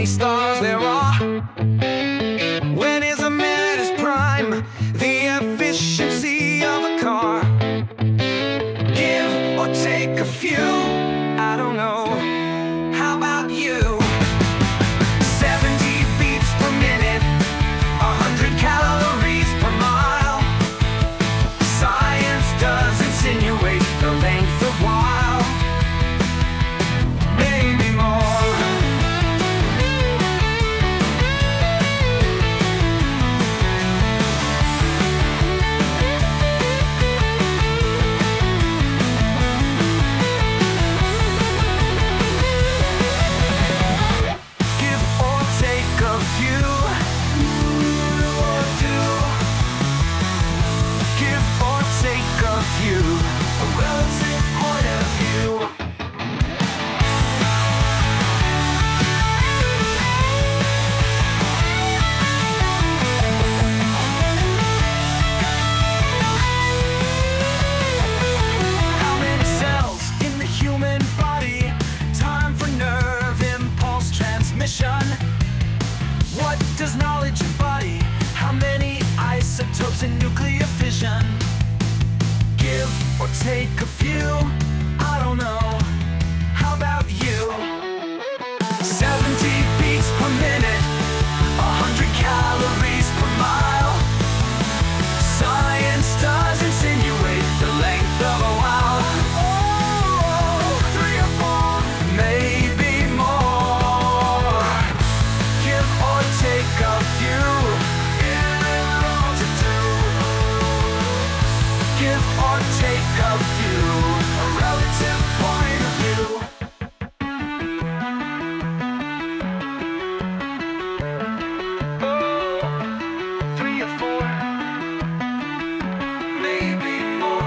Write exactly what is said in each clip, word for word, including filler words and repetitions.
many stars there are. When is a man at his prime? The efficiency of a car. Give or take a few, I don't know. How about you? seventy beats per minute, one hundred calories per mile. Science does insinuate the length of while. Maybe more. Give or take a few. Or do. Give or take a few. A relative point of view. How many cells in the human body? Time for nerve impulse transmission. What does knowledge embody? How many isotopes in nuclear fission? Give or take a few, I don't know. How about you? seventy beats per minute, one hundred calories per mile. Science does insinuate the length of a while. Oh, three or four, maybe more. Give or take a few. Give or take a few. A relative point of view. Oh, three or four, maybe more.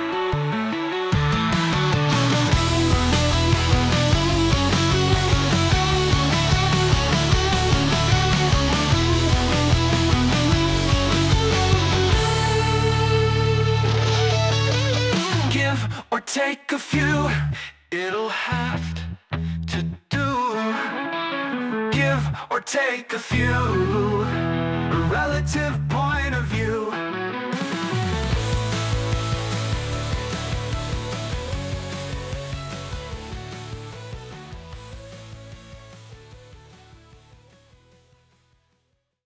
Give or take a few, it'll have to do. Give or take a few, a relative